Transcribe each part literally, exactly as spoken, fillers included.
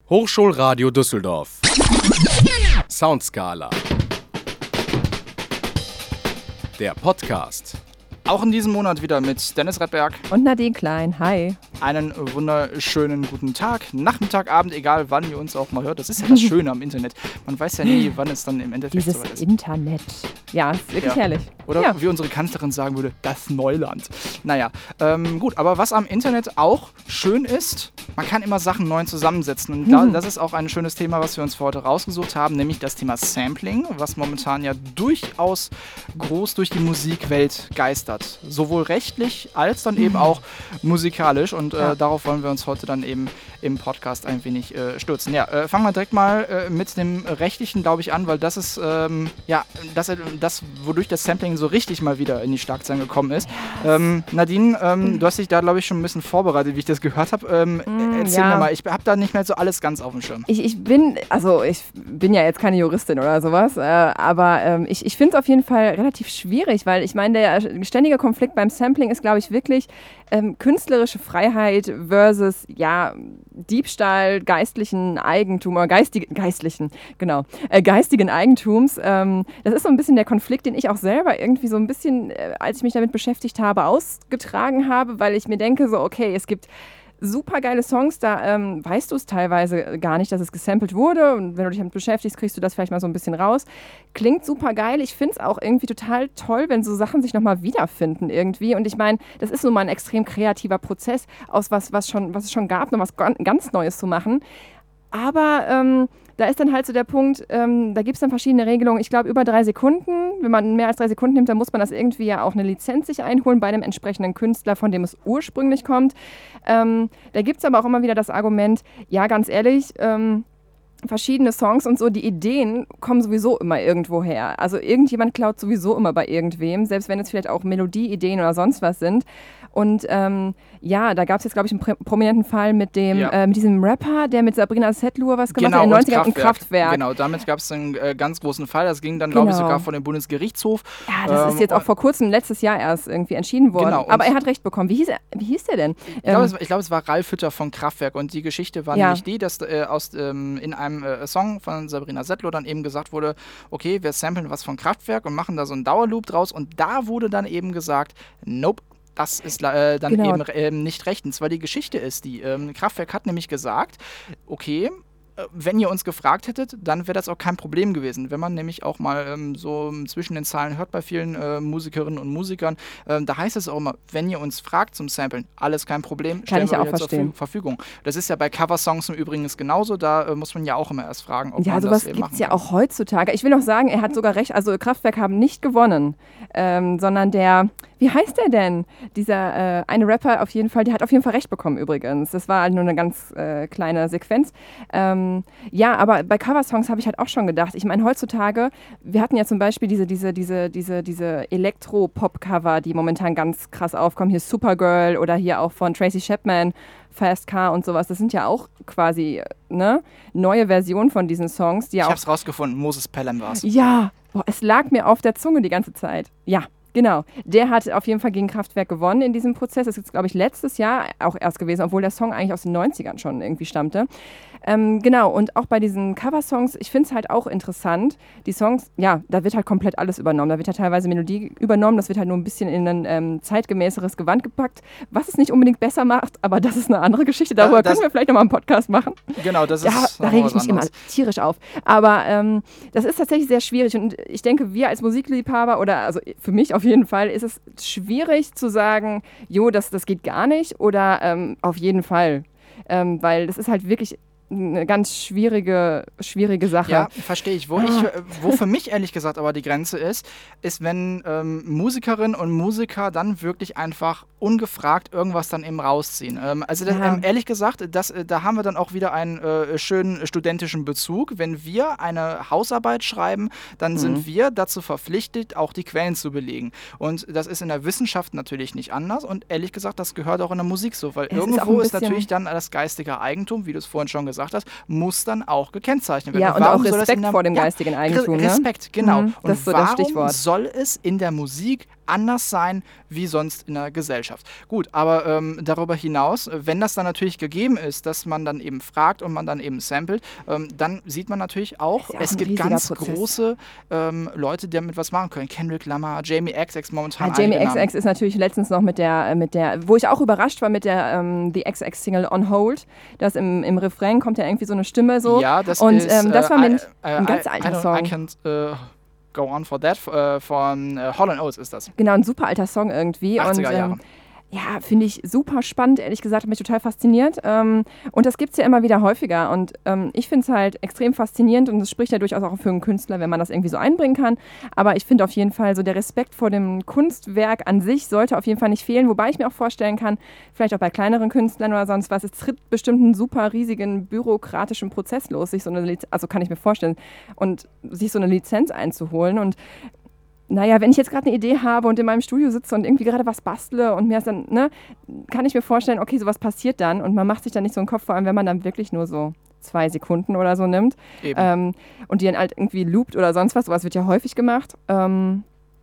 Hochschulradio Düsseldorf. Soundskala. Der Podcast. Auch in diesem Monat wieder mit Dennis Redberg und Nadine Klein. Hi. Einen wunderschönen guten Tag, Nachmittag, Abend, egal wann ihr uns auch mal hört. Das ist ja das Schöne am Internet. Man weiß ja nie, wann es dann im Endeffekt Dieses soweit ist. Internet. Ja, ist wirklich ja. herrlich. Oder ja. wie unsere Kanzlerin sagen würde, das Neuland. Naja, ähm, gut, aber was am Internet auch schön ist, man kann immer Sachen neu zusammensetzen. Und da, das ist auch ein schönes Thema, was wir uns für heute rausgesucht haben, nämlich das Thema Sampling, was momentan ja durchaus groß durch die Musikwelt geistert. Sowohl rechtlich als dann eben auch musikalisch. Und äh, ja. darauf wollen wir uns heute dann eben im Podcast ein wenig äh, stürzen. Ja, äh, fangen wir direkt mal äh, mit dem Rechtlichen, glaube ich, an, weil das ist ähm, ja das, das, wodurch das Sampling so richtig mal wieder in die Schlagzeilen gekommen ist. Ähm, Nadine, ähm, mhm. du hast dich da, glaube ich, schon ein bisschen vorbereitet, wie ich das gehört habe. Ähm, mhm, erzähl ja. mir mal, ich habe da nicht mehr so alles ganz auf dem Schirm. Ich, ich bin, also ich bin ja jetzt keine Juristin oder sowas, äh, aber ähm, ich, ich finde es auf jeden Fall relativ schwierig, weil ich meine, der ständige Konflikt beim Sampling ist, glaube ich, wirklich ähm, künstlerische Freiheit versus, ja, Diebstahl geistlichen Eigentum oder geistig, geistlichen, genau, äh, geistigen Eigentums. Ähm, das ist so ein bisschen der Konflikt, den ich auch selber irgendwie so ein bisschen, äh, als ich mich damit beschäftigt habe, ausgetragen habe, weil ich mir denke, so, okay, es gibt super geile Songs, da ähm, weißt du es teilweise gar nicht, dass es gesampelt wurde, und wenn du dich damit beschäftigst, kriegst du das vielleicht mal so ein bisschen raus. Klingt super geil, ich finde es auch irgendwie total toll, wenn so Sachen sich nochmal wiederfinden irgendwie, und ich meine, das ist nun mal ein extrem kreativer Prozess, aus was, was, schon, was es schon gab, noch was ganz Neues zu machen, aber ähm, da ist dann halt so der Punkt, ähm, da gibt es dann verschiedene Regelungen. Ich glaube, über drei Sekunden, wenn man mehr als drei Sekunden nimmt, dann muss man das irgendwie ja auch eine Lizenz sich einholen bei dem entsprechenden Künstler, von dem es ursprünglich kommt. Ähm, da gibt es aber auch immer wieder das Argument, ja, ganz ehrlich, ähm, verschiedene Songs und so, die Ideen kommen sowieso immer irgendwo her. Also irgendjemand klaut sowieso immer bei irgendwem, selbst wenn es vielleicht auch Melodieideen oder sonst was sind. Und ähm, ja, da gab es jetzt, glaube ich, einen pr- prominenten Fall mit dem ja. äh, mit diesem Rapper, der mit Sabrina Setlur was gemacht genau, hat in den neunzigern und Kraftwerk. Kraftwerk. Genau, damit gab es einen äh, ganz großen Fall. Das ging dann, genau. glaube ich, sogar vor dem Bundesgerichtshof. Ja, das ähm, ist jetzt auch vor kurzem, letztes Jahr erst irgendwie entschieden worden. Genau, aber er hat recht bekommen. Wie hieß, er, wie hieß der denn? Ich glaube, ähm, es, glaub, es war Ralf Hütter von Kraftwerk. Und die Geschichte war ja. nämlich die, dass äh, aus, ähm, in einem äh, Song von Sabrina Setlur dann eben gesagt wurde, okay, wir samplen was von Kraftwerk und machen da so einen Dauerloop draus. Und da wurde dann eben gesagt, nope. Das ist äh, dann genau. eben äh, nicht recht. Und zwar die Geschichte ist die, ähm, Kraftwerk hat nämlich gesagt, okay, äh, wenn ihr uns gefragt hättet, dann wäre das auch kein Problem gewesen. Wenn man nämlich auch mal ähm, so zwischen den Zahlen hört bei vielen äh, Musikerinnen und Musikern, äh, da heißt es auch immer, wenn ihr uns fragt zum Samplen, alles kein Problem, stellen stellen wir euch zur Verfügung. Verfügung. Das ist ja bei Coversongs im Übrigen genauso, da äh, muss man ja auch immer erst fragen, ob ja, man sowas das eben gibt's machen ja kann. Auch heutzutage. Ich will noch sagen, er hat sogar recht, also Kraftwerk haben nicht gewonnen, ähm, sondern der, wie heißt der denn? Dieser äh, eine Rapper auf jeden Fall, der hat auf jeden Fall recht bekommen übrigens. Das war halt nur eine ganz äh, kleine Sequenz. Ähm, ja, aber bei Coversongs habe ich halt auch schon gedacht, ich meine heutzutage, wir hatten ja zum Beispiel diese, diese, diese, diese, diese Elektro-Pop-Cover, die momentan ganz krass aufkommen, hier Supergirl oder hier auch von Tracy Chapman, Fast Car und sowas, das sind ja auch quasi ne, neue Versionen von diesen Songs. Die ja ich auch hab's rausgefunden, Moses Pelham war's. Ja, boah, es lag mir auf der Zunge die ganze Zeit. Ja. Genau, der hat auf jeden Fall gegen Kraftwerk gewonnen in diesem Prozess. Das ist, glaube ich, letztes Jahr auch erst gewesen, obwohl der Song eigentlich aus den neunzigern schon irgendwie stammte. Ähm, genau, und auch bei diesen Coversongs, ich finde es halt auch interessant, die Songs, ja, da wird halt komplett alles übernommen. Da wird halt teilweise Melodie übernommen, das wird halt nur ein bisschen in ein ähm, zeitgemäßeres Gewand gepackt, was es nicht unbedingt besser macht, aber das ist eine andere Geschichte. Darüber ja, können wir vielleicht nochmal einen Podcast machen. Genau, das ja, ist da rege ich mich anderes. immer tierisch auf. Aber ähm, das ist tatsächlich sehr schwierig und ich denke, wir als Musikliebhaber oder also für mich auf jeden Fall ist es schwierig zu sagen, jo, das, das geht gar nicht oder ähm, auf jeden Fall. Ähm, weil das ist halt wirklich eine ganz schwierige, schwierige Sache. Ja, verstehe ich. Wo, ah. ich. wo für mich ehrlich gesagt aber die Grenze ist, ist, wenn ähm, Musikerinnen und Musiker dann wirklich einfach ungefragt irgendwas dann eben rausziehen. Ähm, also das, ja. ähm, ehrlich gesagt, das, da haben wir dann auch wieder einen äh, schönen studentischen Bezug. Wenn wir eine Hausarbeit schreiben, dann mhm. sind wir dazu verpflichtet, auch die Quellen zu belegen. Und das ist in der Wissenschaft natürlich nicht anders. Und ehrlich gesagt, das gehört auch in der Musik so, weil es irgendwo ist, ist natürlich dann das geistige Eigentum, wie du es vorhin schon gesagt hast, muss dann auch gekennzeichnet werden. Ja, und, und auch Respekt der, vor dem ja, geistigen Eigentum. Respekt, ne? genau. Mhm, und das ist so warum das Stichwort. soll es in der Musik anders sein wie sonst in der Gesellschaft. Gut, aber ähm, darüber hinaus, wenn das dann natürlich gegeben ist, dass man dann eben fragt und man dann eben samplet, ähm, dann sieht man natürlich auch, ja es auch gibt ganz Prozess. große ähm, Leute, die damit was machen können. Kendrick Lamar, Jamie X X momentan. Ja, Jamie X X ist natürlich letztens noch mit der, mit der, wo ich auch überrascht war mit der ähm, The X X Single On Hold, dass im, im Refrain kommt ja irgendwie so eine Stimme so. Ja, das und, ist ähm, das war äh, nämlich äh, ein ganz I, alter I Song. I can't uh, go on for that, uh, von uh, Hall and Oates ist das. Genau, ein super alter Song irgendwie. achtziger und, Jahre. Ähm, Ja, finde ich super spannend, ehrlich gesagt, hat mich total fasziniert. Ähm, und das gibt es ja immer wieder häufiger. Und ähm, ich finde es halt extrem faszinierend und es spricht ja durchaus auch für einen Künstler, wenn man das irgendwie so einbringen kann. Aber ich finde auf jeden Fall so der Respekt vor dem Kunstwerk an sich sollte auf jeden Fall nicht fehlen. Wobei ich mir auch vorstellen kann, vielleicht auch bei kleineren Künstlern oder sonst was, es tritt bestimmt einen super riesigen bürokratischen Prozess los, sich so eine Liz- also kann ich mir vorstellen, und sich so eine Lizenz einzuholen. Und naja, wenn ich jetzt gerade eine Idee habe und in meinem Studio sitze und irgendwie gerade was bastle und mir ist dann, ne, kann ich mir vorstellen, okay, sowas passiert dann und man macht sich dann nicht so einen Kopf, vor allem wenn man dann wirklich nur so zwei Sekunden oder so nimmt ähm, und die dann halt irgendwie loopt oder sonst was, sowas wird ja häufig gemacht. Ähm,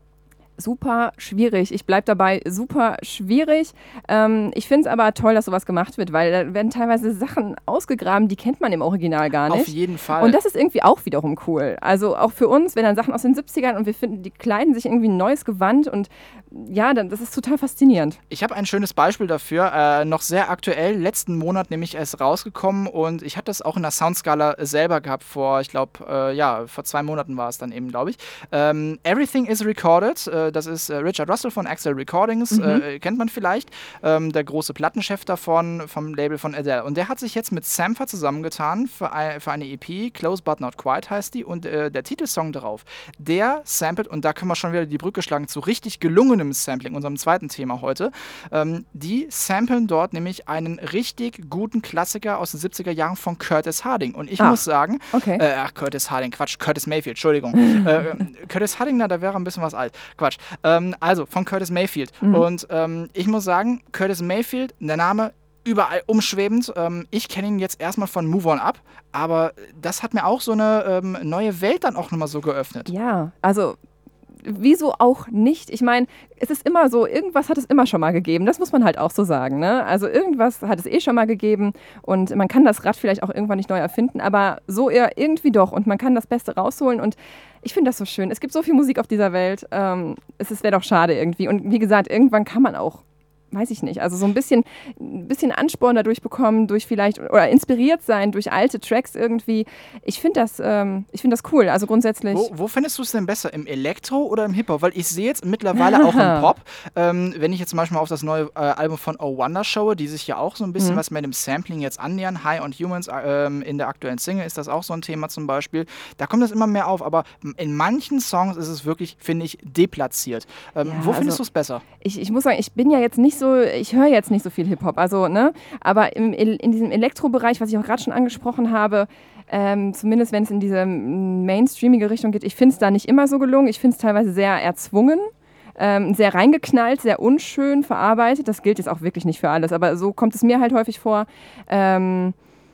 super schwierig. Ich bleibe dabei, super schwierig. Ähm, ich finde es aber toll, dass sowas gemacht wird, weil da werden teilweise Sachen ausgegraben, die kennt man im Original gar nicht. Auf jeden Fall. Und das ist irgendwie auch wiederum cool. Also auch für uns, wenn dann Sachen aus den siebzigern und wir finden, die kleiden sich irgendwie ein neues Gewand und ja, dann, das ist total faszinierend. Ich habe ein schönes Beispiel dafür, äh, noch sehr aktuell, letzten Monat nämlich erst rausgekommen und ich hatte das auch in der Soundskala selber gehabt vor, ich glaube, äh, ja, vor zwei Monaten war es dann eben, glaube ich. Ähm, Everything is Recorded, äh, das ist äh, Richard Russell von Axel Recordings, Mhm. äh, kennt man vielleicht, ähm, der große Plattenchef davon, vom Label von Adele. Und der hat sich jetzt mit Sampha zusammengetan für, ein, für eine E P, Close But Not Quite heißt die, und äh, der Titelsong darauf, der samplet, und da können wir schon wieder die Brücke schlagen zu richtig gelungenem Sampling, unserem zweiten Thema heute, ähm, die samplen dort nämlich einen richtig guten Klassiker aus den siebziger Jahren von Curtis Harding. Und ich Ah, muss sagen, okay. äh, ach, Curtis Harding, Quatsch, Curtis Mayfield, Entschuldigung. äh, Curtis Harding, na, da wäre ein bisschen was alt. Quatsch. Ähm, also, von Curtis Mayfield. Mhm. Und ähm, ich muss sagen, Curtis Mayfield, der Name überall umschwebend. Ähm, ich kenne ihn jetzt erstmal von Move On Up, aber das hat mir auch so eine ähm, neue Welt dann auch nochmal so geöffnet. Ja, also wieso auch nicht? Ich meine, es ist immer so, irgendwas hat es immer schon mal gegeben. Das muss man halt auch so sagen, ne? Also irgendwas hat es eh schon mal gegeben und man kann das Rad vielleicht auch irgendwann nicht neu erfinden, aber so eher irgendwie doch und man kann das Beste rausholen und ich finde das so schön. Es gibt so viel Musik auf dieser Welt. Ähm, es wäre doch schade irgendwie. Und wie gesagt, irgendwann kann man auch, weiß ich nicht, also so ein bisschen, ein bisschen Ansporn dadurch bekommen, durch vielleicht, oder inspiriert sein durch alte Tracks irgendwie. Ich finde das, ähm, ich finde das cool, also grundsätzlich. Wo, wo findest du es denn besser, im Elektro oder im Hip-Hop? Weil ich sehe jetzt mittlerweile auch im Pop, ähm, wenn ich jetzt zum Beispiel mal auf das neue äh, Album von Oh Wonder schaue, die sich ja auch so ein bisschen Mhm. was mit dem Sampling jetzt annähern, High on Humans, ähm, in der aktuellen Single ist das auch so ein Thema zum Beispiel. Da kommt das immer mehr auf, aber in manchen Songs ist es wirklich, finde ich, deplatziert. Ähm, Ja, wo findest also du es besser? Ich, ich muss sagen, ich bin ja jetzt nicht so, ich höre jetzt nicht so viel Hip-Hop, also, ne, aber im, in diesem Elektrobereich, was ich auch gerade schon angesprochen habe, ähm, zumindest wenn es in diese mainstreamige Richtung geht, ich finde es da nicht immer so gelungen, ich finde es teilweise sehr erzwungen. Ähm, sehr reingeknallt, sehr unschön verarbeitet. Das gilt jetzt auch wirklich nicht für alles, aber so kommt es mir halt häufig vor. Ähm,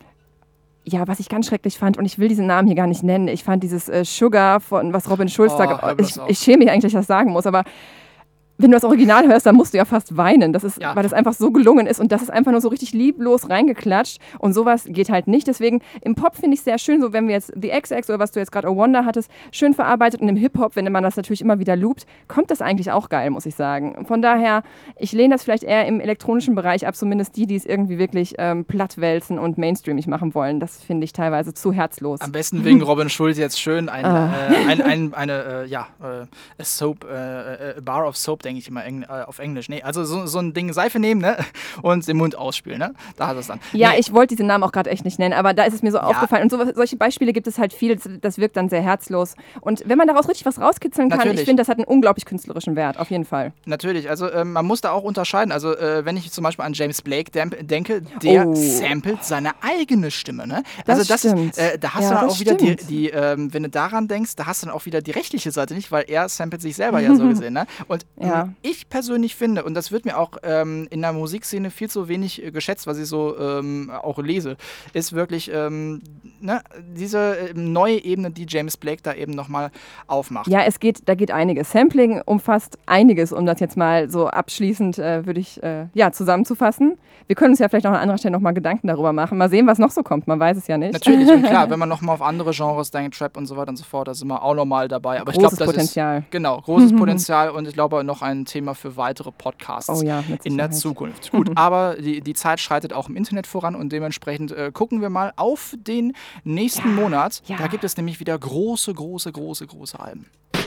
ja, was ich ganz schrecklich fand, und ich will diesen Namen hier gar nicht nennen, ich fand dieses äh, Sugar, von was Robin Schulz Oh, da, hör bloß ich, auf. ich schäme mich eigentlich, dass ich das sagen muss, aber wenn du das Original hörst, dann musst du ja fast weinen, das ist, Ja. weil das einfach so gelungen ist und das ist einfach nur so richtig lieblos reingeklatscht und sowas geht halt nicht. Deswegen im Pop finde ich es sehr schön, so wenn wir jetzt The X X oder was du jetzt gerade Oh Wonder hattest, schön verarbeitet und im Hip-Hop, wenn man das natürlich immer wieder loopt, kommt das eigentlich auch geil, muss ich sagen. Von daher, ich lehne das vielleicht eher im elektronischen Bereich ab, zumindest die, die es irgendwie wirklich ähm, plattwälzen und mainstreamig machen wollen. Das finde ich teilweise zu herzlos. Am besten wegen Robin Schulz jetzt schön ein, Ah. äh, ein, ein, eine, äh, ja, äh, a Soap, äh, äh, Bar of Soap, denke ich immer Engl äh, auf Englisch. Nee, also so, so ein Ding Seife nehmen, ne? Und den Mund ausspülen, ne? Da hat es dann. Ja, nee. ich wollte diesen Namen auch gerade echt nicht nennen, aber da ist es mir so aufgefallen. Und so, solche Beispiele gibt es halt viel, das, das wirkt dann sehr herzlos. Und wenn man daraus richtig was rauskitzeln kann, Natürlich. ich finde, das hat einen unglaublich künstlerischen Wert, auf jeden Fall. Natürlich, also äh, man muss da auch unterscheiden. Also äh, wenn ich zum Beispiel an James Blake demp- denke, der Oh. samplet seine eigene Stimme, ne? Das Also das stimmt. ist, äh, da hast Ja, du dann das auch wieder die, stimmt. die ähm, wenn du daran denkst, da hast du dann auch wieder die rechtliche Seite nicht, weil er samplet sich selber ja so gesehen, ne? Und Ja. Ja. Ich persönlich finde, und das wird mir auch ähm, in der Musikszene viel zu wenig äh, geschätzt, was ich so ähm, auch lese, ist wirklich ähm, ne, diese äh, neue Ebene, die James Blake da eben nochmal aufmacht. Ja, es geht, da geht einiges. Sampling umfasst einiges, um das jetzt mal so abschließend, äh, würde ich, äh, ja, zusammenzufassen. Wir können uns ja vielleicht auch an anderer Stelle nochmal Gedanken darüber machen. Mal sehen, was noch so kommt. Man weiß es ja nicht. Natürlich, und klar, wenn man nochmal auf andere Genres denkt, Trap und so weiter und so fort, da sind wir auch nochmal dabei. Aber Großes ich glaube, das Potenzial. ist genau, großes Potenzial und ich glaube noch ein Thema für weitere Podcasts Oh ja, mit in der Sicherheit. Zukunft. Gut, aber die, die Zeit schreitet auch im Internet voran und dementsprechend äh, gucken wir mal auf den nächsten Ja, Monat. ja. Da gibt es nämlich wieder große, große, große, große Alben.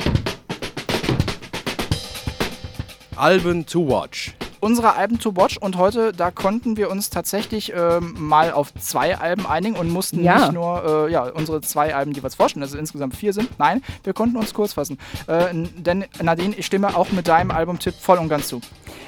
Alben to watch. Unsere Alben to watch und heute, da konnten wir uns tatsächlich ähm, mal auf zwei Alben einigen und mussten Ja. nicht nur äh, ja, unsere zwei Alben jeweils vorstellen, dass es insgesamt vier sind. Nein, wir konnten uns kurz fassen. Äh, n- denn Nadine, ich stimme auch mit deinem Albumtipp voll und ganz zu.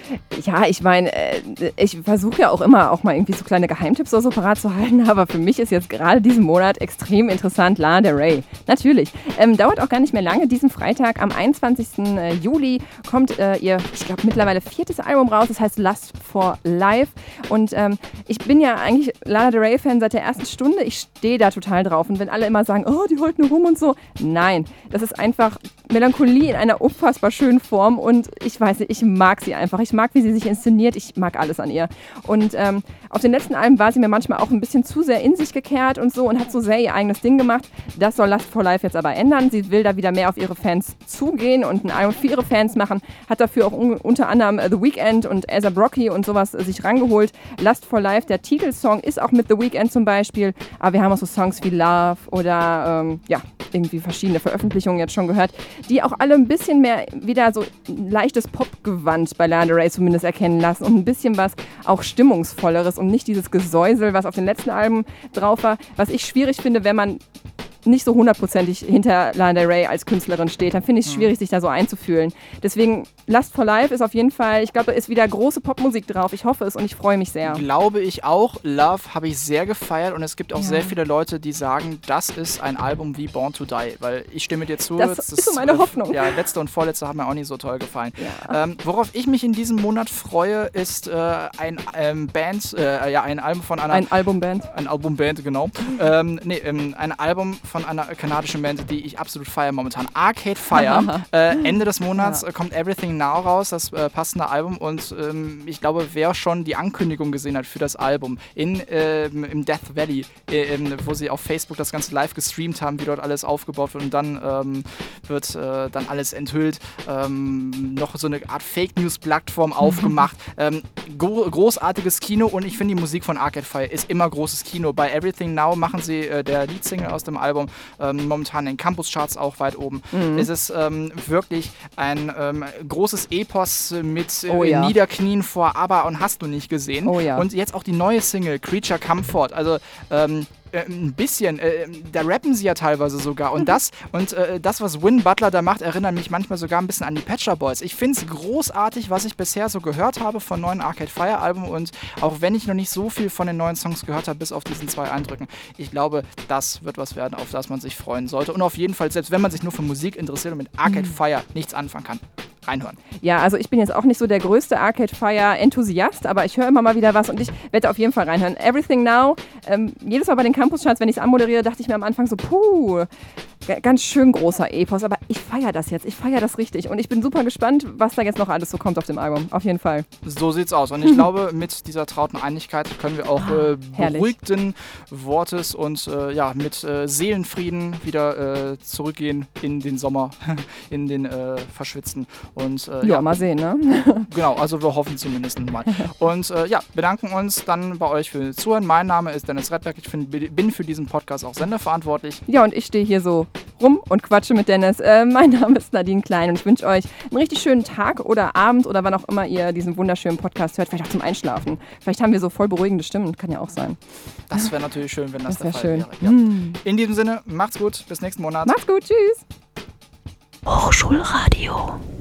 Ja, ich meine, äh, ich versuche ja auch immer auch mal irgendwie so kleine Geheimtipps oder so parat zu halten, aber für mich ist jetzt gerade diesen Monat extrem interessant Lana Del Rey. Natürlich. Ähm, dauert auch gar nicht mehr lange. Diesen Freitag am einundzwanzigsten Juli kommt äh, ihr, ich glaube, mittlerweile viertes Album raus. Das heißt Lust for Life. Und ähm, ich bin ja eigentlich Lana Del Rey-Fan seit der ersten Stunde. Ich stehe da total drauf. Und wenn alle immer sagen, oh, die heult nur rum und so. Nein, das ist einfach Melancholie in einer unfassbar schönen Form. Und ich weiß nicht, ich mag sie einfach. Ich mag, wie sie sich inszeniert. Ich mag alles an ihr. Und ähm, auf den letzten Alben war sie mir manchmal auch ein bisschen zu sehr in sich gekehrt und so und hat so sehr ihr eigenes Ding gemacht. Das soll Lust for Life jetzt aber ändern. Sie will da wieder mehr auf ihre Fans zugehen und ein Album für ihre Fans machen. Hat dafür auch un- unter anderem äh, The Weeknd und A$AP Rocky und sowas äh, sich rangeholt. Lust for Life, der Titelsong, ist auch mit The Weeknd zum Beispiel. Aber wir haben auch so Songs wie Love oder ähm, ja, irgendwie verschiedene Veröffentlichungen jetzt schon gehört, die auch alle ein bisschen mehr wieder so ein leichtes Popgewand bei Lana Del Rey zumindest erkennen lassen und ein bisschen was auch Stimmungsvolleres und nicht dieses Gesäusel, was auf den letzten Alben drauf war, was ich schwierig finde, wenn man nicht so hundertprozentig hinter Lana Del Rey als Künstlerin steht, dann finde ich es schwierig, sich da so einzufühlen. Deswegen, Lust for Life ist auf jeden Fall, ich glaube, da ist wieder große Popmusik drauf. Ich hoffe es und ich freue mich sehr. Glaube ich auch. Love habe ich sehr gefeiert und es gibt auch Ja. sehr viele Leute, die sagen, das ist ein Album wie Born to Die, weil ich stimme dir zu. Das ist so meine Hoffnung. Ja, letzte und vorletzte haben mir auch nicht so toll gefallen. Ja. Ähm, worauf ich mich in diesem Monat freue, ist äh, ein ähm, Band, äh, ja, ein Album von einer Ein Albumband. Ein Albumband, genau. ähm, nee, ähm, ein Album von einer kanadischen Band, die ich absolut feiere momentan. Arcade Fire. äh, Ende des Monats Ja. äh, kommt Everything Now raus, das äh, passende Album. Und ähm, ich glaube, wer schon die Ankündigung gesehen hat für das Album in, ähm, im Death Valley, äh, ähm, wo sie auf Facebook das Ganze live gestreamt haben, wie dort alles aufgebaut wird und dann ähm, wird äh, dann alles enthüllt. Ähm, noch so eine Art Fake-News-Plattform aufgemacht. Ähm, gro- großartiges Kino und ich finde, die Musik von Arcade Fire ist immer großes Kino. Bei Everything Now machen sie, äh, der Leadsingle aus dem Album, ähm, momentan in den Campus-Charts auch weit oben. Mhm. Es ist ähm, wirklich ein ähm, großes Epos mit äh, Oh ja. Niederknien vor ABBA und hast du nicht gesehen. Oh ja. Und jetzt auch die neue Single, Creature Comfort. Also ähm, äh, ein bisschen, äh, da rappen sie ja teilweise sogar. Und das, und äh, das, was Win Butler da macht, erinnert mich manchmal sogar ein bisschen an die Pet Shop Boys. Ich finde es großartig, was ich bisher so gehört habe von neuen Arcade Fire Alben. Und auch wenn ich noch nicht so viel von den neuen Songs gehört habe, bis auf diesen zwei Eindrücken, ich glaube, das wird was werden, auf das man sich freuen sollte. Und auf jeden Fall, selbst wenn man sich nur für Musik interessiert und mit Arcade Fire nichts anfangen kann, reinhören. Ja, also ich bin jetzt auch nicht so der größte Arcade Fire Enthusiast, aber ich höre immer mal wieder was und ich werde auf jeden Fall reinhören. Everything Now, ähm, jedes Mal bei den Campus-Charts, wenn ich es anmoderiere, dachte ich mir am Anfang so, puh, g- ganz schön großer Epos, aber ich feiere das jetzt, ich feiere das richtig und ich bin super gespannt, was da jetzt noch alles so kommt auf dem Album, auf jeden Fall. So sieht's aus. Und ich glaube, mit dieser trauten Einigkeit können wir auch äh, herrlich. beruhigten Wortes und äh, ja, mit äh, Seelenfrieden wieder äh, zurückgehen in den Sommer, in den äh, verschwitzten. Und äh, Ja, ja, mal sehen, ne? genau, also wir hoffen zumindest mal. Und äh, ja, bedanken uns dann bei euch für das Zuhören. Mein Name ist Dennis Redberg, ich find, bin für diesen Podcast auch senderverantwortlich. Ja, und ich stehe hier so rum und quatsche mit Dennis. Äh, mein Name ist Nadine Klein und ich wünsche euch einen richtig schönen Tag oder Abend oder wann auch immer ihr diesen wunderschönen Podcast hört. Vielleicht auch zum Einschlafen. Vielleicht haben wir so voll beruhigende Stimmen, kann ja auch sein. Das wäre natürlich schön, wenn das, Das der wär Fall schön. wäre. Ja. In diesem Sinne, macht's gut, bis nächsten Monat. Macht's gut, tschüss! Hochschulradio.